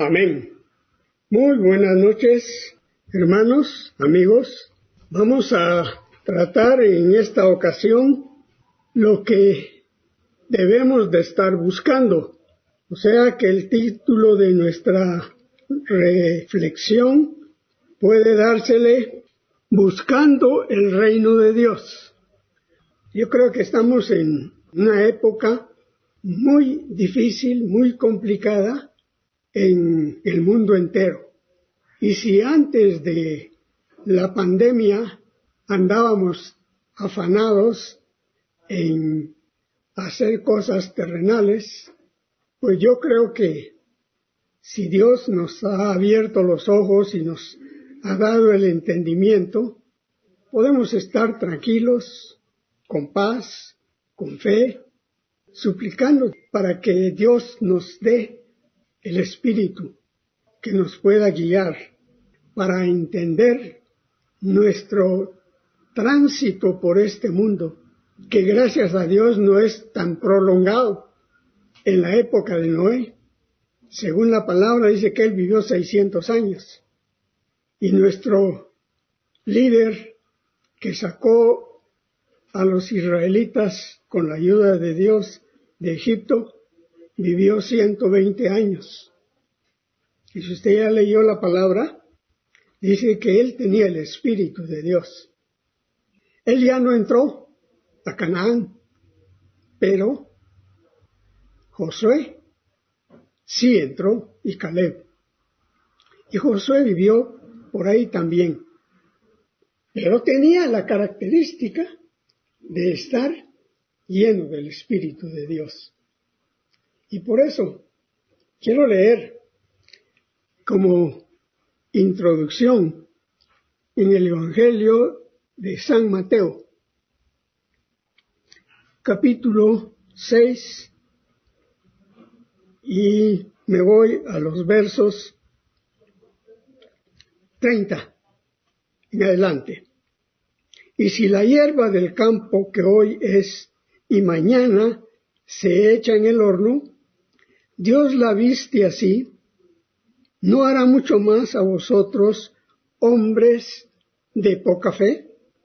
Amén. Muy buenas noches, hermanos, amigos. Vamos a tratar en esta ocasión lo que debemos de estar buscando. O sea que el título de nuestra reflexión puede dársele Buscando el Reino de Dios. Yo creo que estamos en una época muy difícil, muy complicada en el mundo entero. Y si antes de la pandemia andábamos afanados en hacer cosas terrenales, pues yo creo que si Dios nos ha abierto los ojos y nos ha dado el entendimiento, podemos estar tranquilos, con paz, con fe, suplicando para que Dios nos dé el Espíritu que nos pueda guiar para entender nuestro tránsito por este mundo, que gracias a Dios no es tan prolongado. En la época de Noé, según la palabra, dice que él vivió 600 años. Y nuestro líder que sacó a los israelitas con la ayuda de Dios de Egipto, vivió 120 años. Y si usted ya leyó la palabra, dice que él tenía el Espíritu de Dios. Él ya no entró a Canaán, pero Josué sí entró y Caleb. Y Josué vivió por ahí también. Pero tenía la característica de estar lleno del Espíritu de Dios. Y por eso quiero leer como introducción en el Evangelio de San Mateo, capítulo 6, y me voy a los versos 30 en adelante. Y si la hierba del campo que hoy es y mañana se echa en el horno, Dios la viste así, ¿no hará mucho más a vosotros, hombres de poca fe?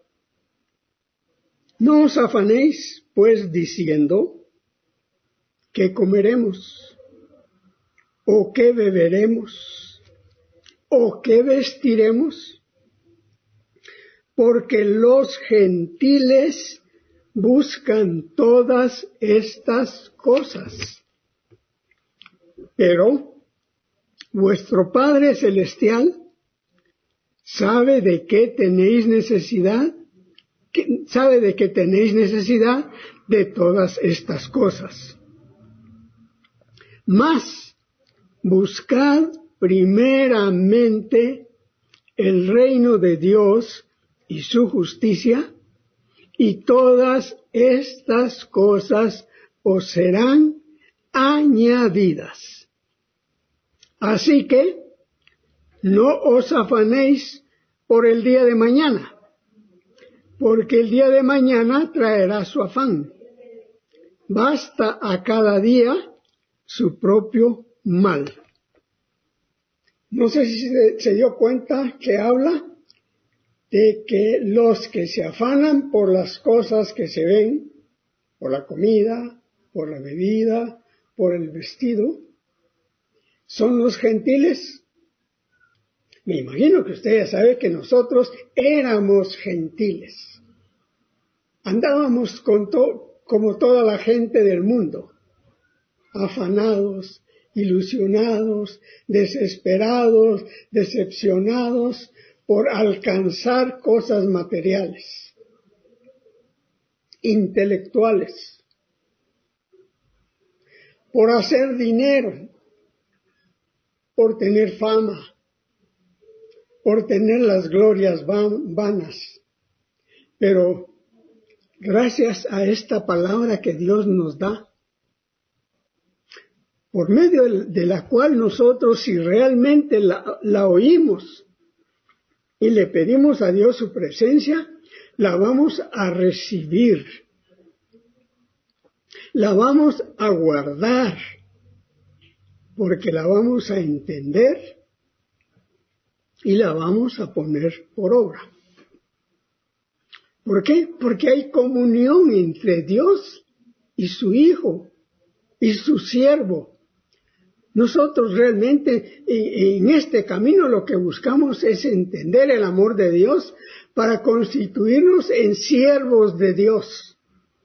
No os afanéis, pues, diciendo, ¿qué comeremos? ¿O qué beberemos? ¿O qué vestiremos? Porque los gentiles buscan todas estas cosas. Pero vuestro Padre Celestial sabe de qué tenéis necesidad, de todas estas cosas. Mas buscad primeramente el reino de Dios y su justicia, y todas estas cosas os serán añadidas. Así que no os afanéis por el día de mañana, porque el día de mañana traerá su afán. Basta a cada día su propio mal. No sé si se dio cuenta que habla de que los que se afanan por las cosas que se ven, por la comida, por la bebida, por el vestido, son los gentiles. Me imagino que usted ya sabe que nosotros éramos gentiles. Andábamos como toda la gente del mundo, afanados, ilusionados, desesperados, decepcionados por alcanzar cosas materiales, intelectuales, por hacer dinero, por tener fama, por tener las glorias vanas. Pero gracias a esta palabra que Dios nos da, por medio de la cual nosotros, si realmente la oímos y le pedimos a Dios su presencia, la vamos a recibir, la vamos a guardar, porque la vamos a entender y la vamos a poner por obra. ¿Por qué? Porque hay comunión entre Dios y su Hijo y su siervo. Nosotros realmente en este camino lo que buscamos es entender el amor de Dios para constituirnos en siervos de Dios.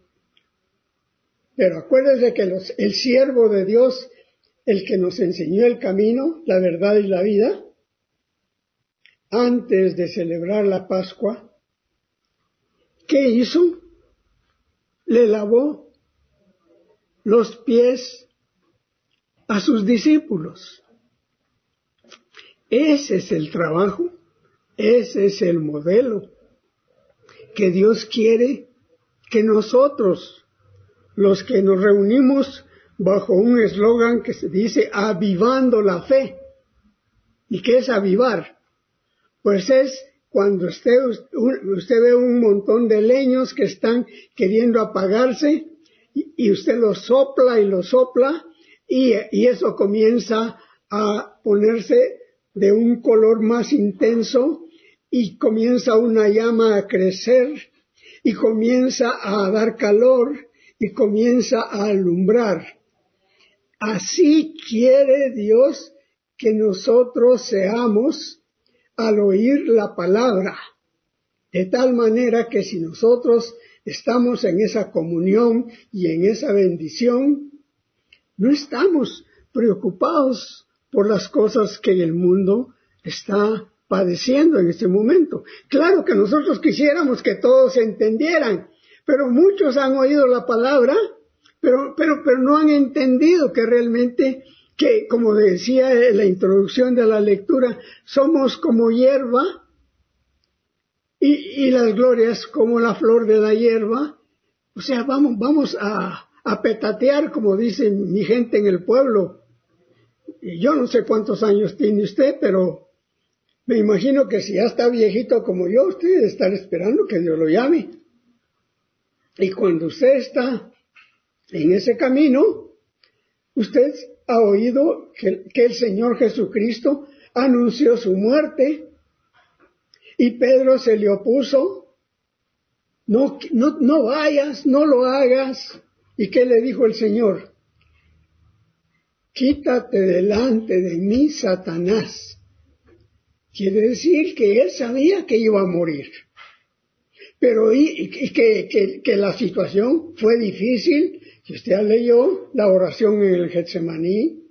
Pero acuérdense que el siervo de Dios, el que nos enseñó el camino, la verdad y la vida, antes de celebrar la Pascua, ¿qué hizo? Le lavó los pies a sus discípulos. Ese es el trabajo, ese es el modelo que Dios quiere que nosotros, los que nos reunimos bajo un eslogan que se dice avivando la fe. ¿Y qué es avivar? Pues es cuando usted ve un montón de leños que están queriendo apagarse y usted los sopla y eso comienza a ponerse de un color más intenso y comienza una llama a crecer y comienza a dar calor y comienza a alumbrar. Así quiere Dios que nosotros seamos al oír la palabra, de tal manera que si nosotros estamos en esa comunión y en esa bendición, no estamos preocupados por las cosas que el mundo está padeciendo en este momento. Claro que nosotros quisiéramos que todos entendieran, pero muchos han oído la palabra, pero no han entendido que realmente, que como decía en la introducción de la lectura, somos como hierba y las glorias como la flor de la hierba. O sea, vamos a petatear, como dice mi gente en el pueblo. Yo no sé cuántos años tiene usted, pero me imagino que si ya está viejito como yo, usted debe estar esperando que Dios lo llame. Y cuando usted está en ese camino, usted ha oído que el Señor Jesucristo anunció su muerte y Pedro se le opuso. No vayas, no lo hagas. ¿Y qué le dijo el Señor? Quítate delante de mí, Satanás. Quiere decir que él sabía que iba a morir. Pero que la situación fue difícil. Si usted leyó la oración en el Getsemaní,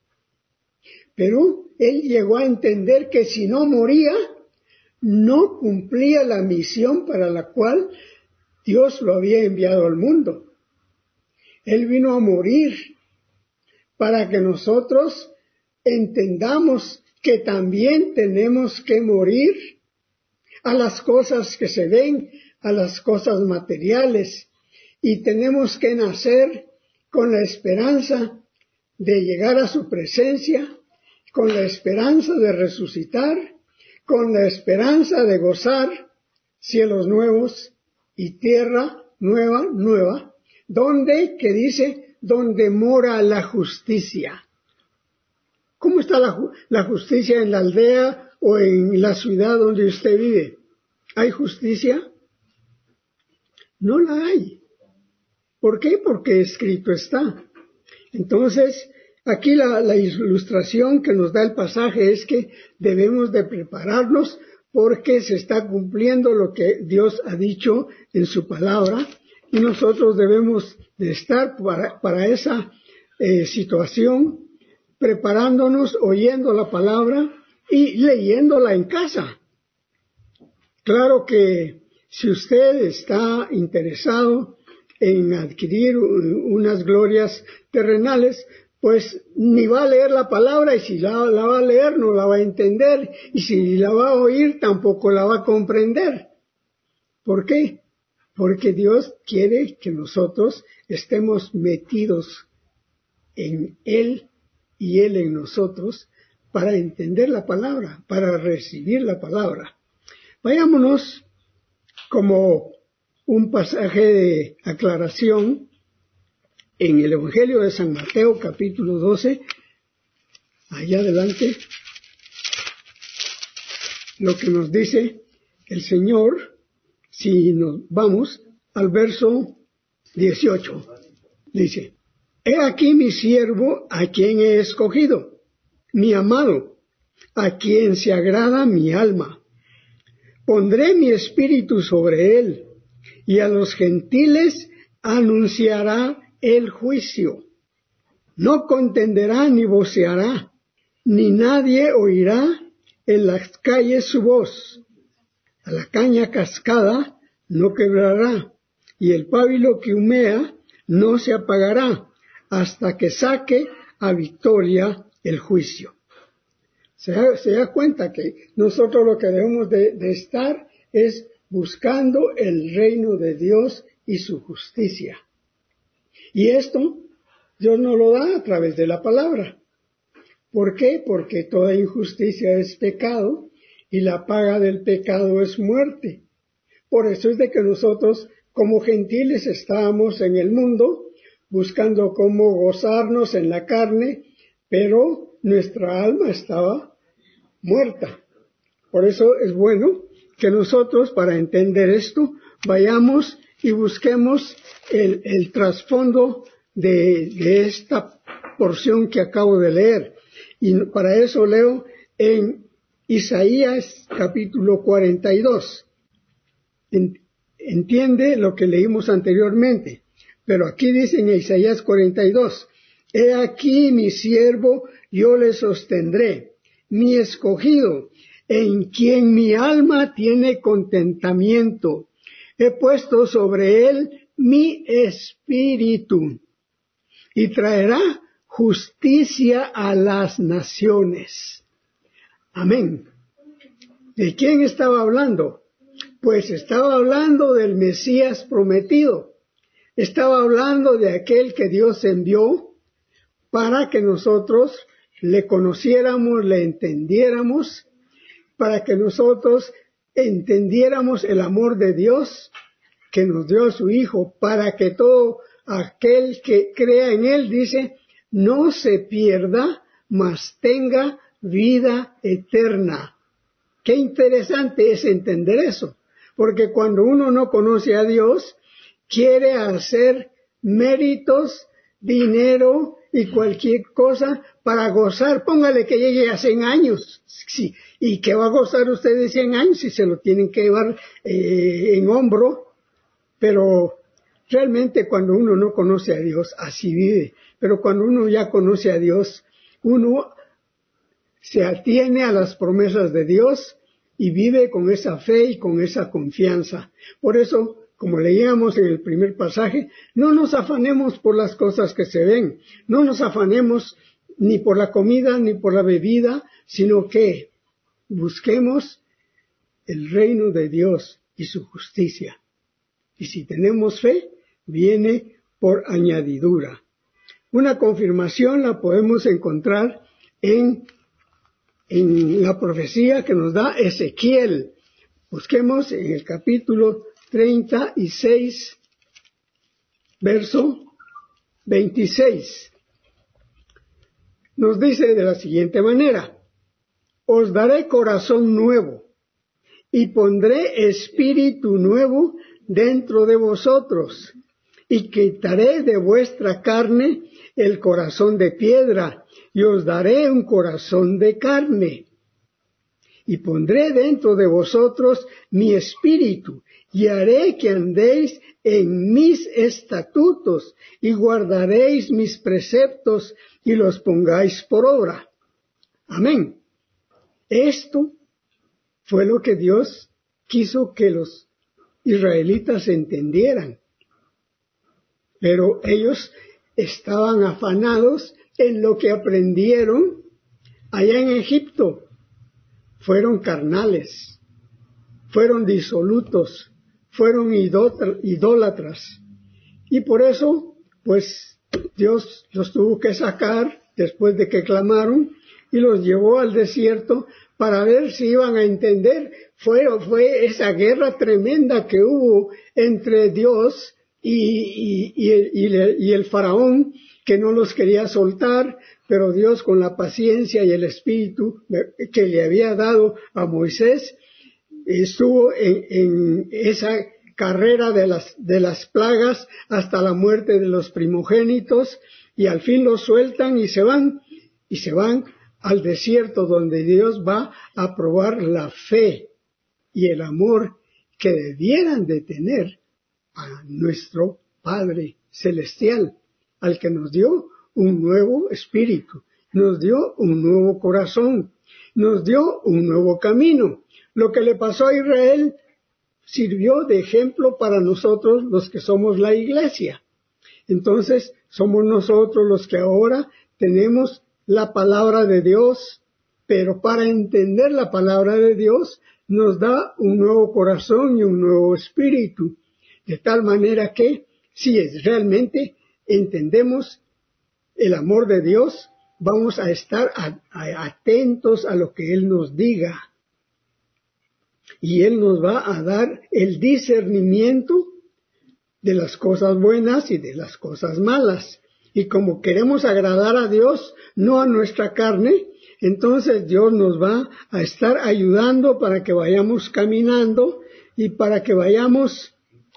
pero él llegó a entender que si no moría, no cumplía la misión para la cual Dios lo había enviado al mundo. Él vino a morir para que nosotros entendamos que también tenemos que morir a las cosas que se ven, a las cosas materiales, y tenemos que nacer con la esperanza de llegar a su presencia, con la esperanza de resucitar, con la esperanza de gozar cielos nuevos y tierra nueva, donde, que dice, donde mora la justicia. ¿Cómo está la justicia en la aldea o en la ciudad donde usted vive? ¿Hay justicia? No la hay. ¿Por qué? Porque escrito está. Entonces, aquí la ilustración que nos da el pasaje es que debemos de prepararnos porque se está cumpliendo lo que Dios ha dicho en su palabra y nosotros debemos de estar para esa situación, preparándonos, oyendo la palabra y leyéndola en casa. Claro que si usted está interesado en adquirir unas glorias terrenales, pues ni va a leer la palabra, y si la va a leer no la va a entender, y si la va a oír tampoco la va a comprender. ¿Por qué? Porque Dios quiere que nosotros estemos metidos en Él y Él en nosotros para entender la palabra, para recibir la palabra. Vayámonos como un pasaje de aclaración en el Evangelio de San Mateo, capítulo 12, allá adelante lo que nos dice el Señor, si nos vamos al verso 18, dice: He aquí mi siervo a quien he escogido, mi amado, a quien se agrada mi alma. Pondré mi espíritu sobre él, y a los gentiles anunciará el juicio. No contenderá ni voceará, ni nadie oirá en las calles su voz. A la caña cascada no quebrará, y el pábilo que humea no se apagará, hasta que saque a victoria el juicio. Se da cuenta que nosotros lo que debemos de estar es buscando el reino de Dios y su justicia. Y esto Dios nos lo da a través de la palabra. ¿Por qué? Porque toda injusticia es pecado y la paga del pecado es muerte. Por eso es de que nosotros como gentiles estábamos en el mundo buscando cómo gozarnos en la carne, pero nuestra alma estaba muerta. Por eso es bueno que nosotros, para entender esto, vayamos y busquemos el trasfondo de esta porción que acabo de leer. Y para eso leo en Isaías capítulo 42. Entiende lo que leímos anteriormente, pero aquí dice en Isaías 42, He aquí mi siervo, yo le sostendré, mi escogido, en quien mi alma tiene contentamiento. He puesto sobre él mi espíritu, y traerá justicia a las naciones. Amén. ¿De quién estaba hablando? Pues estaba hablando del Mesías prometido. Estaba hablando de aquel que Dios envió para que nosotros le conociéramos, le entendiéramos, para que nosotros entendiéramos el amor de Dios que nos dio a su Hijo, para que todo aquel que crea en Él, dice, no se pierda, mas tenga vida eterna. Qué interesante es entender eso, porque cuando uno no conoce a Dios, quiere hacer méritos, dinero y cualquier cosa para gozar. Póngale que llegue a 100 años. Sí. ¿Y qué va a gozar usted de 100 años si se lo tienen que llevar en hombro? Pero realmente cuando uno no conoce a Dios, así vive. Pero cuando uno ya conoce a Dios, uno se atiene a las promesas de Dios y vive con esa fe y con esa confianza. Por eso, como leíamos en el primer pasaje, no nos afanemos por las cosas que se ven, no nos afanemos ni por la comida ni por la bebida, sino que busquemos el reino de Dios y su justicia. Y si tenemos fe, viene por añadidura. Una confirmación la podemos encontrar en la profecía que nos da Ezequiel. Busquemos en el capítulo 36, verso 26. Nos dice de la siguiente manera: Os daré corazón nuevo, y pondré espíritu nuevo dentro de vosotros, y quitaré de vuestra carne el corazón de piedra, y os daré un corazón de carne. Y pondré dentro de vosotros mi espíritu, y haré que andéis en mis estatutos, y guardaréis mis preceptos, y los pongáis por obra. Amén. Esto fue lo que Dios quiso que los israelitas entendieran. Pero ellos estaban afanados en lo que aprendieron allá en Egipto. Fueron carnales, fueron disolutos, fueron idólatras. Y por eso, pues, Dios los tuvo que sacar después de que clamaron y los llevó al desierto para ver si iban a entender. Fue esa guerra tremenda que hubo entre Dios y el faraón, que no los quería soltar pero Dios, con la paciencia y el espíritu que le había dado a Moisés, estuvo en esa carrera de las plagas hasta la muerte de los primogénitos, y al fin los sueltan y se van al desierto, donde Dios va a probar la fe y el amor que debieran de tener a nuestro Padre Celestial, al que nos dio un nuevo espíritu, nos dio un nuevo corazón, nos dio un nuevo camino. Lo que le pasó a Israel sirvió de ejemplo para nosotros, los que somos la iglesia. Entonces, somos nosotros los que ahora tenemos la palabra de Dios, pero para entender la palabra de Dios nos da un nuevo corazón y un nuevo espíritu, de tal manera que si realmente entendemos el amor de Dios, vamos a estar atentos a lo que Él nos diga. Y Él nos va a dar el discernimiento de las cosas buenas y de las cosas malas. Y como queremos agradar a Dios, no a nuestra carne, entonces Dios nos va a estar ayudando para que vayamos caminando y para que vayamos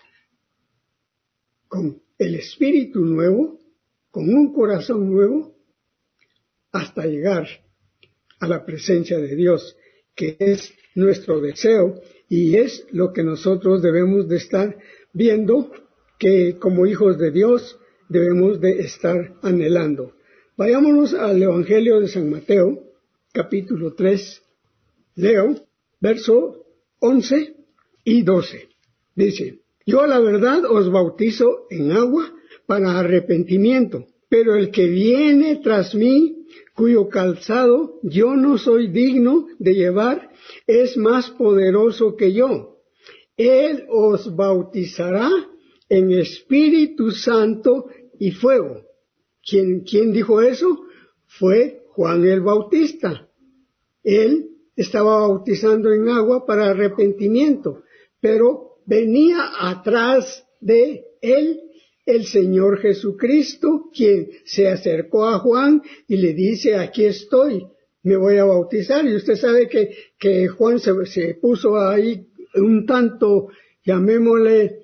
con el espíritu nuevo, con un corazón nuevo, hasta llegar a la presencia de Dios, que es nuestro deseo y es lo que nosotros debemos de estar viendo, que como hijos de Dios debemos de estar anhelando. Vayámonos al Evangelio de San Mateo, capítulo 3, leo, verso 11 y 12. Dice: yo a la verdad os bautizo en agua para arrepentimiento, pero el que viene tras mí, cuyo calzado yo no soy digno de llevar, es más poderoso que yo. Él os bautizará en Espíritu Santo y fuego. ¿Quién dijo eso? Fue Juan el Bautista. Él estaba bautizando en agua para arrepentimiento, pero venía atrás de él el Señor Jesucristo, quien se acercó a Juan y le dice: aquí estoy, me voy a bautizar. Y usted sabe que Juan se puso ahí un tanto, llamémosle,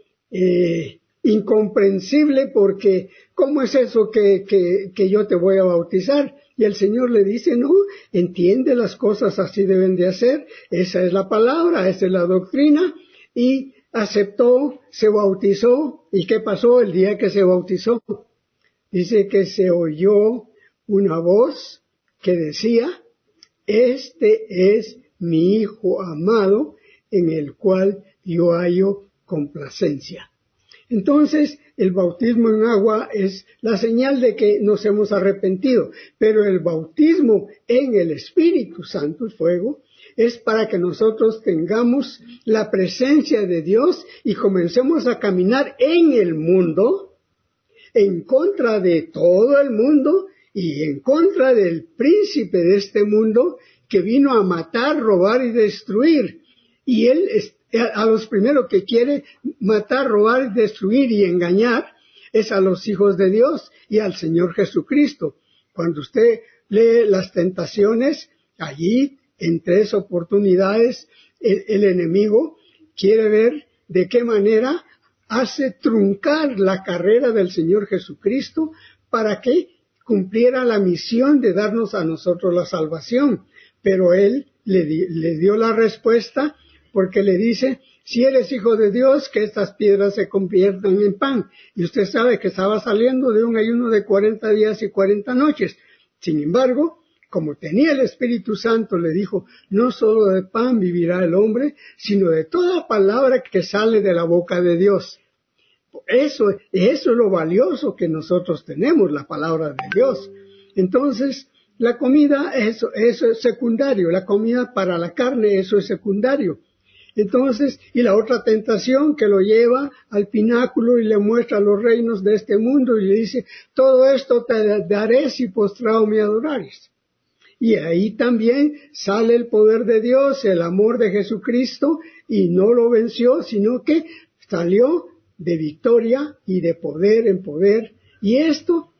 incomprensible, porque ¿cómo es eso que yo te voy a bautizar? Y el Señor le dice: no, entiende, las cosas así deben de hacer, esa es la palabra, esa es la doctrina. Y aceptó, se bautizó. ¿Y qué pasó el día que se bautizó? Dice que se oyó una voz que decía: este es mi Hijo amado, en el cual yo hallo complacencia. Entonces, el bautismo en agua es la señal de que nos hemos arrepentido, pero el bautismo en el Espíritu Santo, el fuego, es para que nosotros tengamos la presencia de Dios y comencemos a caminar en el mundo, en contra de todo el mundo y en contra del príncipe de este mundo, que vino a matar, robar y destruir. Y él a los primeros que quiere matar, robar, destruir y engañar es a los hijos de Dios y al Señor Jesucristo. Cuando usted lee las tentaciones, allí en 3 oportunidades el enemigo quiere ver de qué manera hace truncar la carrera del Señor Jesucristo para que cumpliera la misión de darnos a nosotros la salvación. Pero él le dio la respuesta, porque le dice: si eres hijo de Dios, que estas piedras se conviertan en pan. Y usted sabe que estaba saliendo de un ayuno de 40 días y 40 noches. Sin embargo, como tenía el Espíritu Santo, le dijo: no solo de pan vivirá el hombre, sino de toda palabra que sale de la boca de Dios. Eso es lo valioso que nosotros tenemos, la palabra de Dios. Entonces, la comida, eso es secundario. La comida para la carne, eso es secundario. Entonces, y la otra tentación que lo lleva al pináculo y le muestra los reinos de este mundo y le dice: todo esto te daré si postrado me adorares. Y ahí también sale el poder de Dios, el amor de Jesucristo, y no lo venció, sino que salió de victoria y de poder en poder. Y esto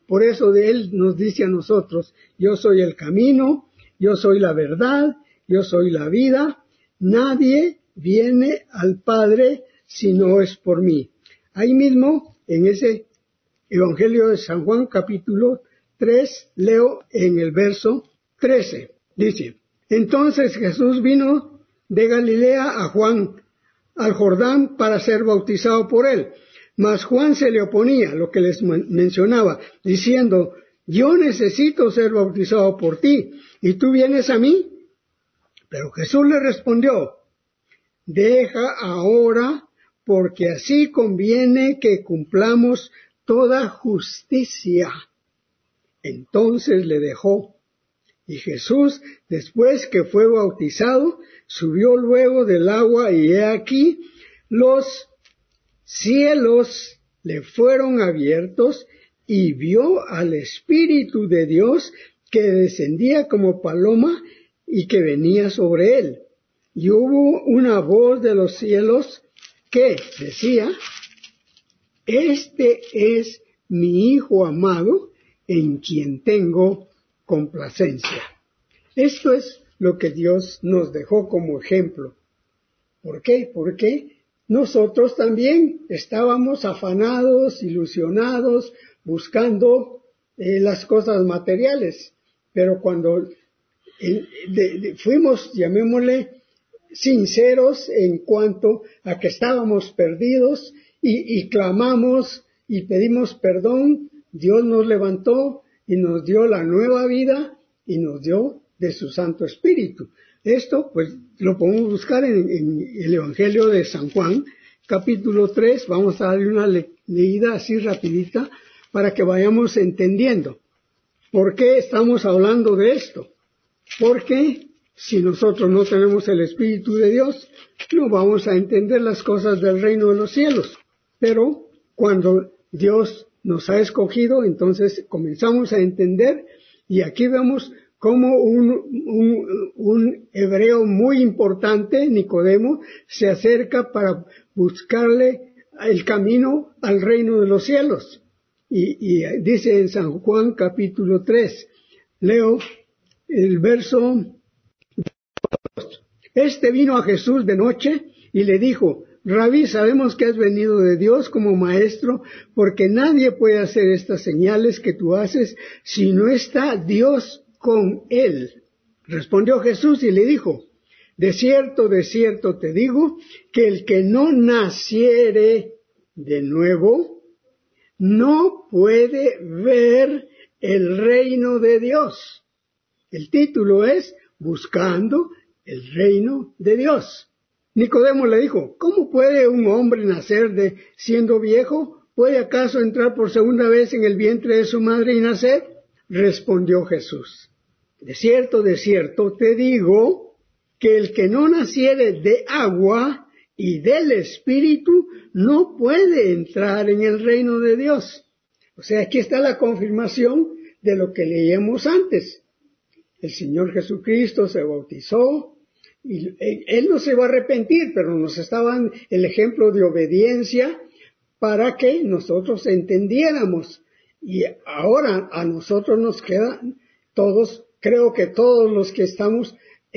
Por eso de Él nos dice a nosotros, yo soy el camino, yo soy la verdad, yo soy la vida. Nadie viene al Padre si no es por mí. Ahí mismo, en ese Evangelio de San Juan, capítulo 3, leo en el verso 13. Dice, entonces Jesús vino de Galilea a Juan al Jordán para ser bautizado por él. Mas Juan se le oponía, lo que les mencionaba, diciendo, yo necesito ser bautizado por ti, ¿y tú vienes a mí? Pero Jesús le respondió, deja ahora, porque así conviene que cumplamos toda justicia. Entonces le dejó. Y Jesús, después que fue bautizado, subió luego del agua, y he aquí, los cielos le fueron abiertos, y vio al Espíritu de Dios que descendía como paloma y que venía sobre él. Y hubo una voz de los cielos que decía, este es mi Hijo amado, en quien tengo complacencia. Esto es lo que Dios nos dejó como ejemplo. ¿Por qué? Porque nosotros también estábamos afanados, ilusionados, buscando las cosas materiales. Pero cuando fuimos, llamémosle, sinceros en cuanto a que estábamos perdidos y clamamos y pedimos perdón, Dios nos levantó y nos dio la nueva vida y nos dio de su Santo Espíritu. Esto pues lo podemos buscar en el Evangelio de San Juan, capítulo 3, vamos a darle una leída así rapidita para que vayamos entendiendo. ¿Por qué estamos hablando de esto? Porque si nosotros no tenemos el Espíritu de Dios, no vamos a entender las cosas del reino de los cielos. Pero cuando Dios nos ha escogido, entonces comenzamos a entender, y aquí vemos cómo un hebreo muy importante, Nicodemo, se acerca para buscarle el camino al reino de los cielos. Y dice en San Juan capítulo 3, leo el verso, este vino a Jesús de noche y le dijo, Rabí, sabemos que has venido de Dios como maestro, porque nadie puede hacer estas señales que tú haces si no está Dios con él. Respondió Jesús y le dijo, de cierto te digo, que el que no naciere de nuevo, no puede ver el reino de Dios. El título es Buscando el reino de Dios. Nicodemo le dijo, ¿cómo puede un hombre nacer siendo viejo? ¿Puede acaso entrar por segunda vez en el vientre de su madre y nacer? Respondió Jesús, de cierto te digo, que el que no naciere de agua y del Espíritu no puede entrar en el reino de Dios. O sea, aquí está la confirmación de lo que leíamos antes. El Señor Jesucristo se bautizó, y Él no se va a arrepentir, pero nos estaba dando el ejemplo de obediencia para que nosotros entendiéramos. Y ahora a nosotros nos queda, creo que todos los que estamos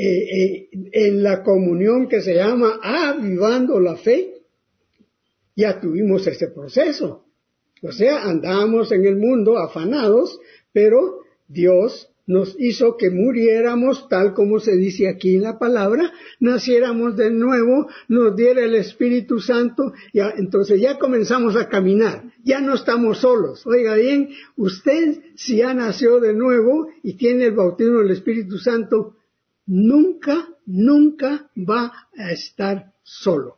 en la comunión que se llama avivando la fe, ya tuvimos ese proceso. O sea, andábamos en el mundo afanados, pero Dios nos hizo que muriéramos, tal como se dice aquí en la palabra, naciéramos de nuevo, nos diera el Espíritu Santo, entonces ya comenzamos a caminar, ya no estamos solos. Oiga bien, usted si ya nació de nuevo y tiene el bautismo del Espíritu Santo, nunca va a estar solo.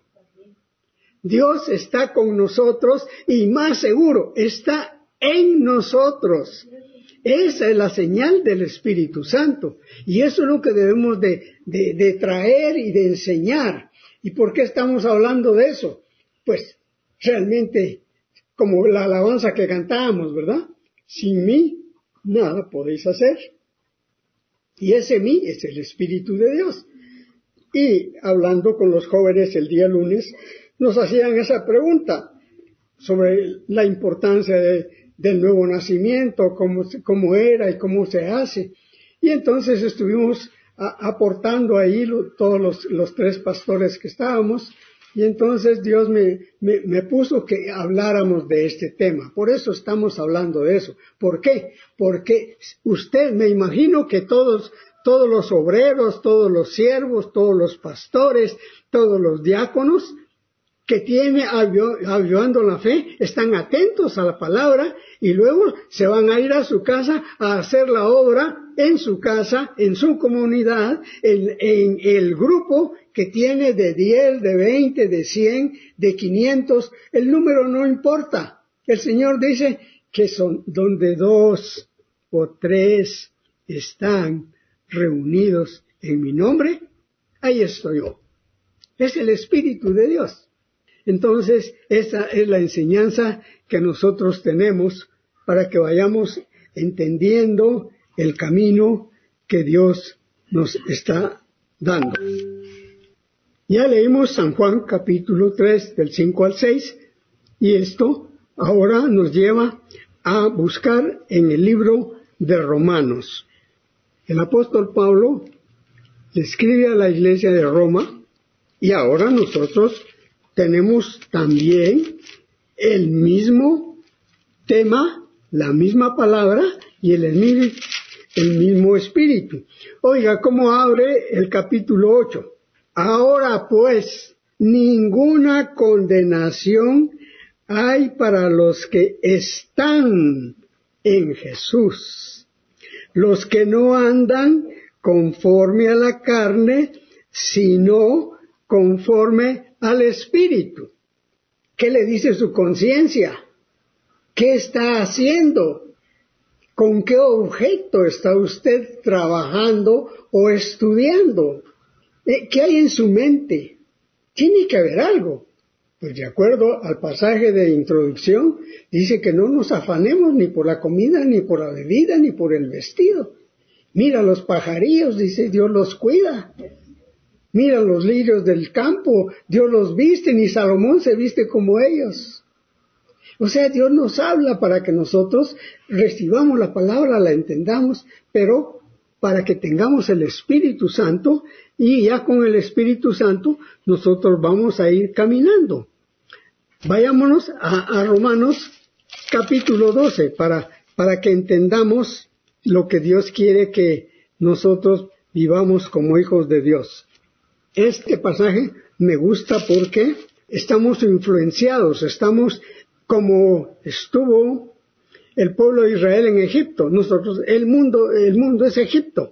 Dios está con nosotros y más seguro, está en nosotros. Esa es la señal del Espíritu Santo. Y eso es lo que debemos de traer y de enseñar. ¿Y por qué estamos hablando de eso? Pues realmente, como la alabanza que cantábamos, ¿verdad? Sin mí, nada podéis hacer. Y ese mí es el Espíritu de Dios. Y hablando con los jóvenes el día lunes, nos hacían esa pregunta sobre la importancia del nuevo nacimiento, cómo era y cómo se hace. Y entonces estuvimos aportando ahí todos los tres pastores que estábamos, y entonces Dios me puso que habláramos de este tema. Por eso estamos hablando de eso. ¿Por qué? Porque usted, me imagino que todos los obreros, todos los siervos, todos los pastores, todos los diáconos que tiene avivando la fe, están atentos a la palabra y luego se van a ir a su casa a hacer la obra en su casa, en su comunidad, en el grupo que tiene de 10, de 20, de 100, de 500, el número no importa. El Señor dice que son donde 2 o 3 están reunidos en mi nombre, ahí estoy yo. Es el Espíritu de Dios. Entonces, esa es la enseñanza que nosotros tenemos para que vayamos entendiendo el camino que Dios nos está dando. Ya leímos San Juan capítulo 3 del 5 al 6 y esto ahora nos lleva a buscar en el libro de Romanos. El apóstol Pablo le escribe a la iglesia de Roma y ahora nosotros tenemos también el mismo tema, la misma palabra y el mismo espíritu. Oiga, cómo abre el capítulo 8. Ahora pues, ninguna condenación hay para los que están en Jesús, los que no andan conforme a la carne, sino conforme al Espíritu. ¿Qué le dice su conciencia? ¿Qué está haciendo? ¿Con qué objeto está usted trabajando o estudiando? ¿Qué hay en su mente? Tiene que haber algo. Pues de acuerdo al pasaje de introducción, dice que no nos afanemos ni por la comida, ni por la bebida, ni por el vestido. Mira los pajarillos, dice, Dios los cuida. Mira los lirios del campo, Dios los viste, ni Salomón se viste como ellos. O sea, Dios nos habla para que nosotros recibamos la palabra, la entendamos, pero para que tengamos el Espíritu Santo, y ya con el Espíritu Santo nosotros vamos a ir caminando. Vayámonos a Romanos capítulo 12 para que entendamos lo que Dios quiere que nosotros vivamos como hijos de Dios. Este pasaje me gusta porque estamos influenciados, estamos como estuvo el pueblo de Israel en Egipto. Nosotros, el mundo es Egipto.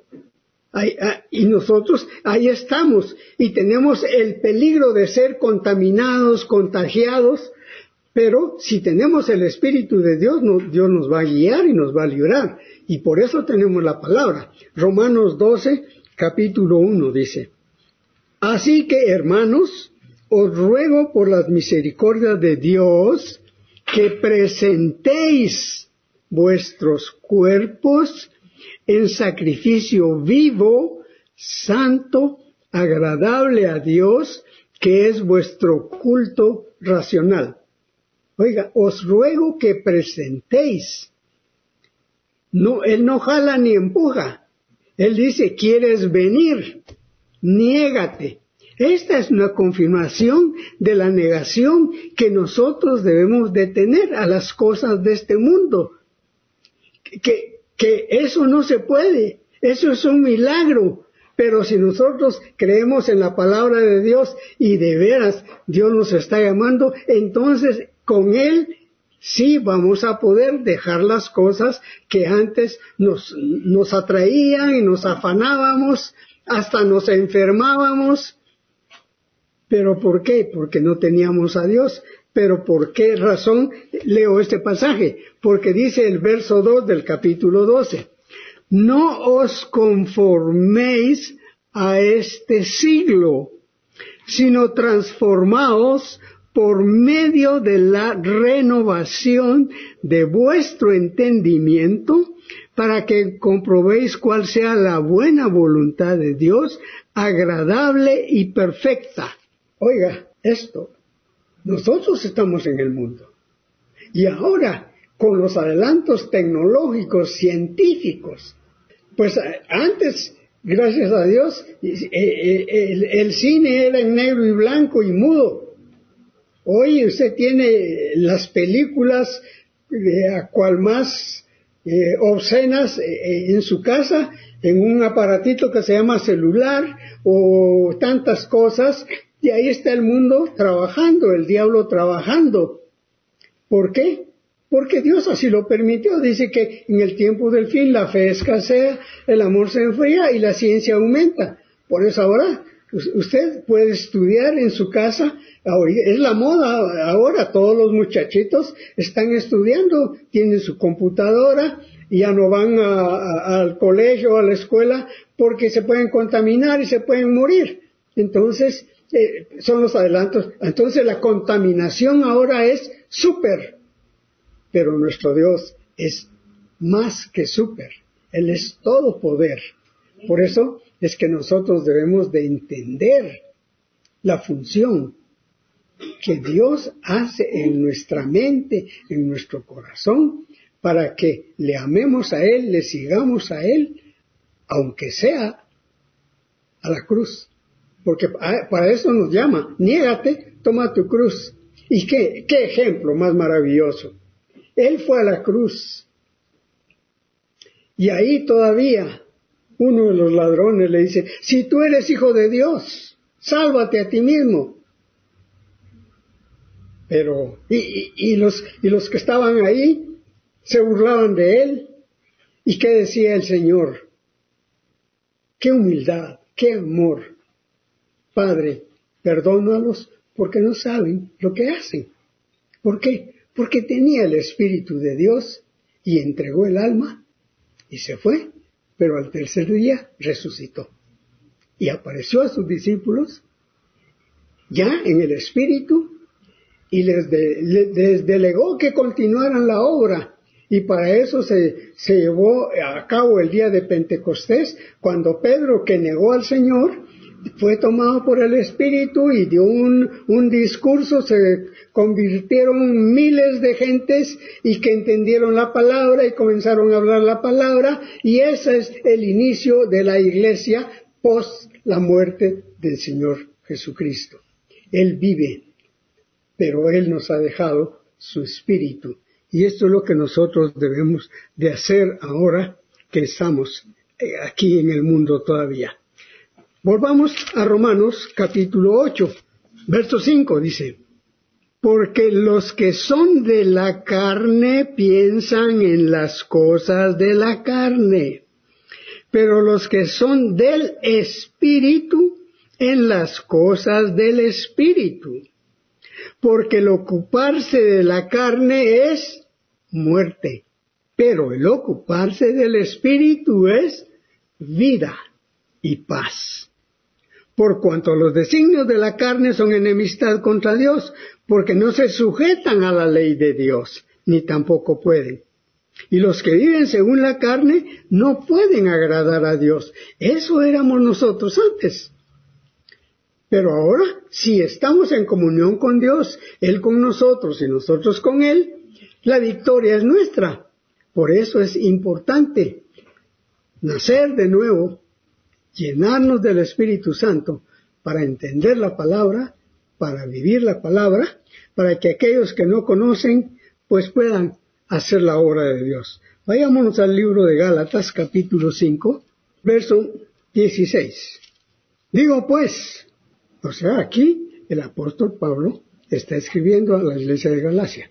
Y nosotros ahí estamos y tenemos el peligro de ser contaminados, contagiados, pero si tenemos el Espíritu de Dios, Dios nos va a guiar y nos va a librar. Y por eso tenemos la palabra. Romanos 12, capítulo 1 dice: Así que, hermanos, os ruego por las misericordias de Dios que presentéis vuestros cuerpos en sacrificio vivo, santo, agradable a Dios, que es vuestro culto racional. Oiga, os ruego que presentéis. No, Él no jala ni empuja. Él dice, ¿quieres venir? Niégate. Esta es una confirmación de la negación que nosotros debemos de tener a las cosas de este mundo. Que eso no se puede, eso es un milagro. Pero si nosotros creemos en la palabra de Dios y de veras Dios nos está llamando, entonces con Él sí vamos a poder dejar las cosas que antes nos atraían y nos afanábamos, hasta nos enfermábamos. ¿Pero por qué? Porque no teníamos a Dios. ¿Pero por qué razón leo este pasaje? Porque dice el verso 2 del capítulo 12. No os conforméis a este siglo, sino transformaos por medio de la renovación de vuestro entendimiento, para que comprobéis cuál sea la buena voluntad de Dios, agradable y perfecta. Oiga, nosotros estamos en el mundo. Y ahora, con los adelantos tecnológicos, científicos. Pues antes, gracias a Dios, el cine era en negro y blanco y mudo. Hoy usted tiene las películas a cual más obscenas en su casa, en un aparatito que se llama celular o tantas cosas, y ahí está el mundo trabajando, el diablo trabajando. ¿Por qué? Porque Dios así lo permitió. Dice que en el tiempo del fin la fe escasea, el amor se enfría y la ciencia aumenta. Por eso ahora usted puede estudiar en su casa. Es la moda ahora, todos los muchachitos están estudiando, tienen su computadora, ya no van al colegio o a la escuela porque se pueden contaminar y se pueden morir. Entonces, son los adelantos. Entonces la contaminación ahora es súper, pero nuestro Dios es más que súper. Él es todo poder. Por eso es que nosotros debemos de entender la función que Dios hace en nuestra mente, en nuestro corazón, para que le amemos a Él, le sigamos a Él, aunque sea a la cruz. Porque para eso nos llama, niégate, toma tu cruz. ¿Y qué ejemplo más maravilloso? Él fue a la cruz, y ahí todavía uno de los ladrones le dice, si tú eres hijo de Dios, sálvate a ti mismo. Pero, y los que estaban ahí se burlaban de él. ¿Y qué decía el Señor? ¡Qué humildad, qué amor! Padre, perdónalos porque no saben lo que hacen. ¿Por qué? Porque tenía el Espíritu de Dios y entregó el alma y se fue, pero al tercer día resucitó. Y apareció a sus discípulos ya en el Espíritu y les delegó que continuaran la obra. Y para eso se llevó a cabo el día de Pentecostés, cuando Pedro, que negó al Señor, fue tomado por el Espíritu y dio un discurso. Se convirtieron miles de gentes y que entendieron la palabra y comenzaron a hablar la palabra, y ese es el inicio de la iglesia post la muerte del Señor Jesucristo. Él vive, pero Él nos ha dejado su Espíritu. Y esto es lo que nosotros debemos de hacer ahora que estamos aquí en el mundo todavía. Volvamos a Romanos capítulo 8, verso 5, dice, porque los que son de la carne piensan en las cosas de la carne, pero los que son del Espíritu en las cosas del Espíritu. Porque el ocuparse de la carne es muerte, pero el ocuparse del Espíritu es vida y paz. Por cuanto los designios de la carne son enemistad contra Dios, porque no se sujetan a la ley de Dios, ni tampoco pueden. Y los que viven según la carne no pueden agradar a Dios. Eso éramos nosotros antes. Pero ahora, si estamos en comunión con Dios, Él con nosotros y nosotros con Él, la victoria es nuestra. Por eso es importante nacer de nuevo, llenarnos del Espíritu Santo para entender la palabra, para vivir la palabra, para que aquellos que no conocen, pues puedan hacer la obra de Dios. Vayámonos al libro de Gálatas, capítulo 5, verso 16. Digo pues, o sea, aquí el apóstol Pablo está escribiendo a la iglesia de Galacia,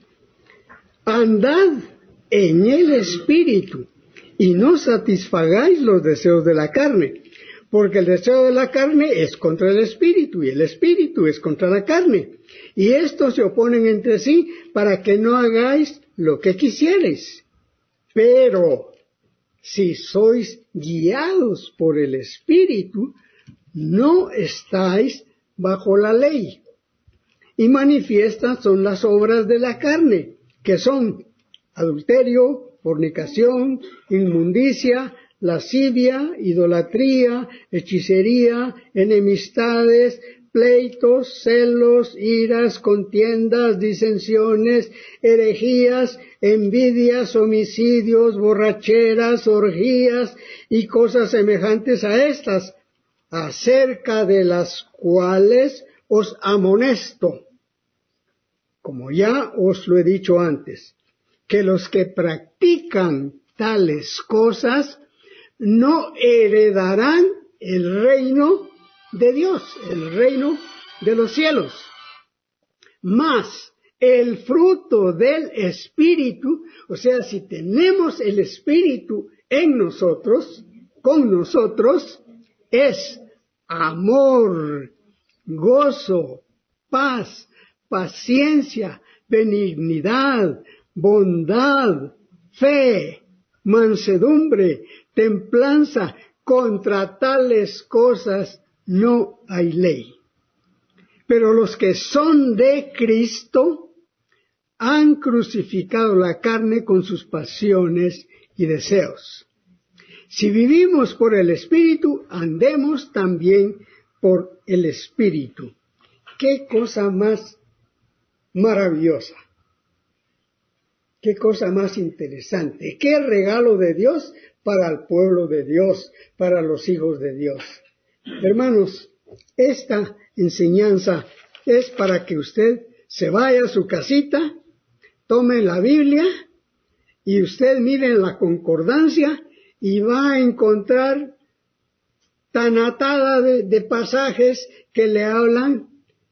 andad en el Espíritu y no satisfagáis los deseos de la carne, porque el deseo de la carne es contra el Espíritu y el Espíritu es contra la carne, y estos se oponen entre sí para que no hagáis lo que quisierais. Pero si sois guiados por el Espíritu, no estáis bajo la ley. Y manifiestas son las obras de la carne, que son adulterio, fornicación, inmundicia, lascivia, idolatría, hechicería, enemistades, pleitos, celos, iras, contiendas, disensiones, herejías, envidias, homicidios, borracheras, orgías y cosas semejantes a estas, acerca de las cuales os amonesto, como ya os lo he dicho antes, que los que practican tales cosas no heredarán el reino de Dios, el reino de los cielos. Mas el fruto del Espíritu, o sea, si tenemos el Espíritu en nosotros, con nosotros, es amor, gozo, paz, paciencia, benignidad, bondad, fe, mansedumbre, templanza. Contra tales cosas no hay ley. Pero los que son de Cristo han crucificado la carne con sus pasiones y deseos. Si vivimos por el Espíritu, andemos también por el Espíritu. ¡Qué cosa más maravillosa! ¡Qué cosa más interesante! ¡Qué regalo de Dios para el pueblo de Dios, para los hijos de Dios! Hermanos, esta enseñanza es para que usted se vaya a su casita, tome la Biblia y usted mire en la concordancia y va a encontrar tan atada de pasajes que le hablan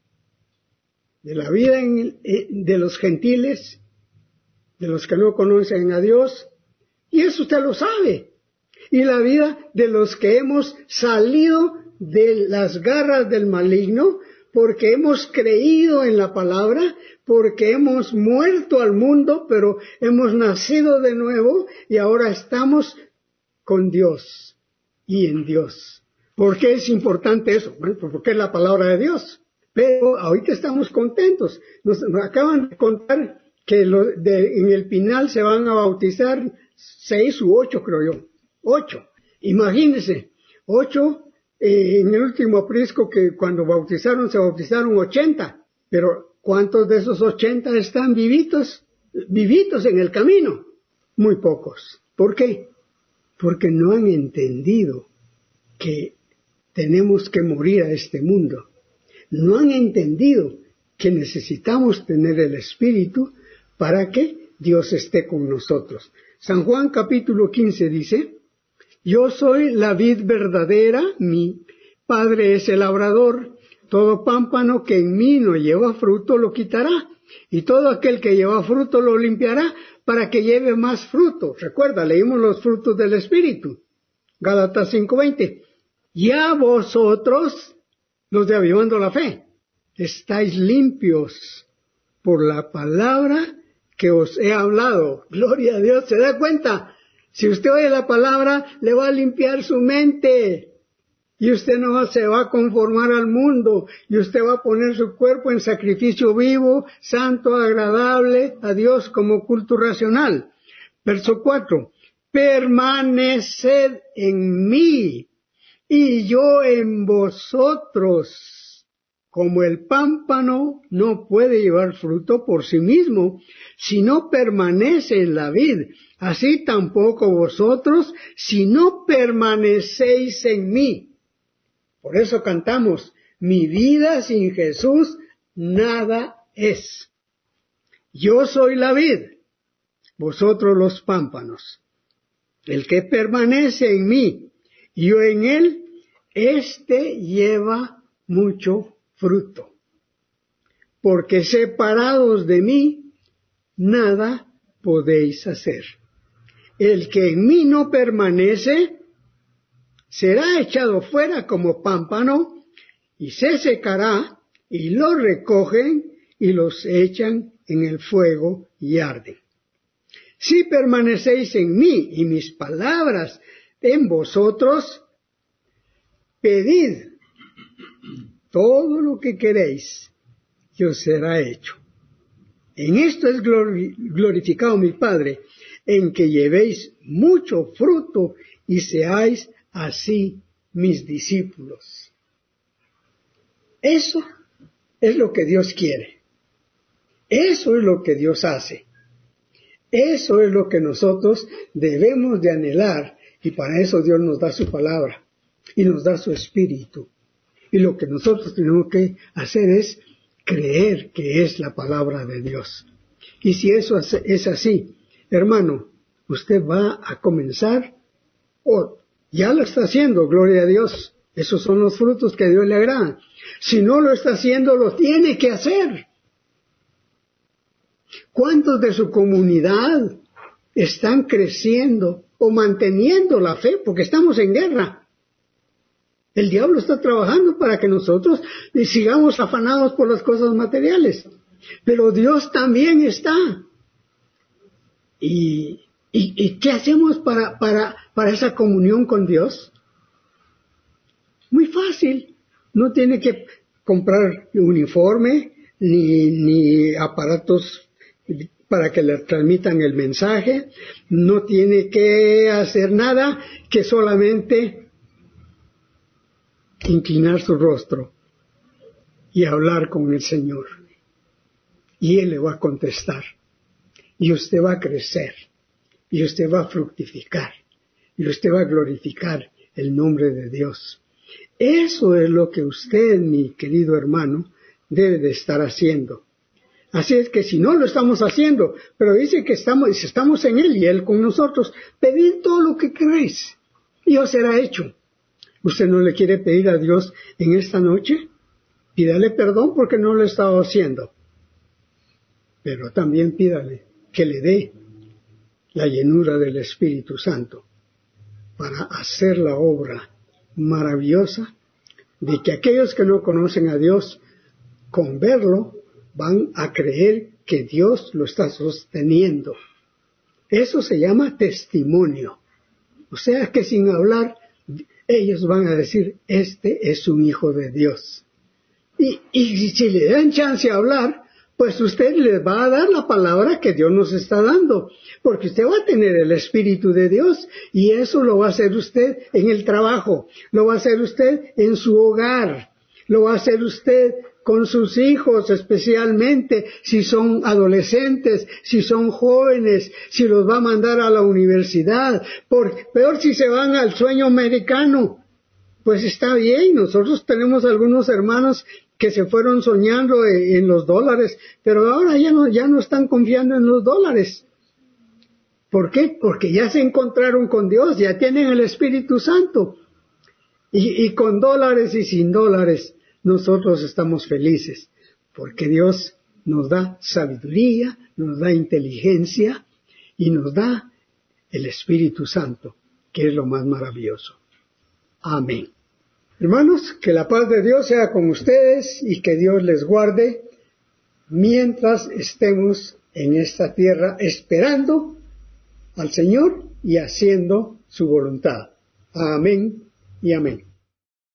de la vida de los gentiles, de los que no conocen a Dios, y eso usted lo sabe. Y la vida de los que hemos salido de las garras del maligno, porque hemos creído en la palabra, porque hemos muerto al mundo, pero hemos nacido de nuevo y ahora estamos con Dios y en Dios. ¿Por qué es importante eso? Bueno, porque es la palabra de Dios. Pero ahorita estamos contentos. Nos acaban de contar que en el Pinal se van a bautizar 6 u 8, creo yo. 8. Imagínense, 8 en el último aprisco, que cuando se bautizaron 80. Pero ¿cuántos de esos 80 están vivitos en el camino? Muy pocos. ¿Por qué? Porque no han entendido que tenemos que morir a este mundo. No han entendido que necesitamos tener el Espíritu para que Dios esté con nosotros. San Juan capítulo 15 dice: yo soy la vid verdadera, mi Padre es el labrador. Todo pámpano que en mí no lleva fruto lo quitará, y todo aquel que lleva fruto lo limpiará para que lleve más fruto. Recuerda, leímos los frutos del Espíritu. Gálatas 5:20. Ya vosotros, los de Avivando la Fe, estáis limpios por la palabra que os he hablado. Gloria a Dios. ¿Se da cuenta? Si usted oye la palabra, le va a limpiar su mente. Y usted no se va a conformar al mundo. Y usted va a poner su cuerpo en sacrificio vivo, santo, agradable a Dios como culto racional. Verso 4. Permaneced en mí y yo en vosotros. Como el pámpano no puede llevar fruto por sí mismo, si no permanece en la vid, así tampoco vosotros, si no permanecéis en mí. Por eso cantamos: mi vida sin Jesús nada es. Yo soy la vid, vosotros los pámpanos. El que permanece en mí y yo en él, éste lleva mucho fruto. Porque separados de mí, nada podéis hacer. El que en mí no permanece, será echado fuera como pámpano, y se secará, y lo recogen, y los echan en el fuego y arden. Si permanecéis en mí, y mis palabras en vosotros, pedid todo lo que queréis, y os será hecho. En esto es glorificado mi Padre, en que llevéis mucho fruto, y seáis así mis discípulos. Eso es lo que Dios quiere. Eso es lo que Dios hace. Eso es lo que nosotros debemos de anhelar, y para eso Dios nos da su palabra y nos da su espíritu. Y lo que nosotros tenemos que hacer es creer que es la palabra de Dios. Y si eso es así, hermano, usted va a comenzar, o ya lo está haciendo, gloria a Dios. Esos son los frutos que a Dios le agradan. Si no lo está haciendo, lo tiene que hacer. ¿Cuántos de su comunidad están creciendo o manteniendo la fe? Porque estamos en guerra. El diablo está trabajando para que nosotros sigamos afanados por las cosas materiales. Pero Dios también está. ¿Y qué hacemos para esa comunión con Dios? Muy fácil. No tiene que comprar uniforme ni aparatos para que le transmitan el mensaje. No tiene que hacer nada que solamente inclinar su rostro y hablar con el Señor. Y Él le va a contestar. Y usted va a crecer. Y usted va a fructificar. Y usted va a glorificar el nombre de Dios. Eso es lo que usted, mi querido hermano, debe de estar haciendo. Así es que si no lo estamos haciendo, pero dice que estamos en Él y Él con nosotros, pedid todo lo que queréis y os será hecho. ¿Usted no le quiere pedir a Dios en esta noche? Pídale perdón porque no lo estaba haciendo. Pero también pídale que le dé la llenura del Espíritu Santo para hacer la obra maravillosa de que aquellos que no conocen a Dios, con verlo, van a creer que Dios lo está sosteniendo. Eso se llama testimonio. O sea que sin hablar, ellos van a decir, este es un hijo de Dios. Y si le dan chance a hablar, pues usted les va a dar la palabra que Dios nos está dando, porque usted va a tener el Espíritu de Dios, y eso lo va a hacer usted en el trabajo, lo va a hacer usted en su hogar, lo va a hacer usted con sus hijos, especialmente si son adolescentes, si son jóvenes, si los va a mandar a la universidad, peor si se van al sueño americano. Pues está bien, nosotros tenemos algunos hermanos que se fueron soñando en los dólares, pero ahora ya no están confiando en los dólares. ¿Por qué? Porque ya se encontraron con Dios, ya tienen el Espíritu Santo. Y con dólares y sin dólares, nosotros estamos felices, porque Dios nos da sabiduría, nos da inteligencia y nos da el Espíritu Santo, que es lo más maravilloso. Amén. Hermanos, que la paz de Dios sea con ustedes y que Dios les guarde mientras estemos en esta tierra esperando al Señor y haciendo su voluntad. Amén y amén.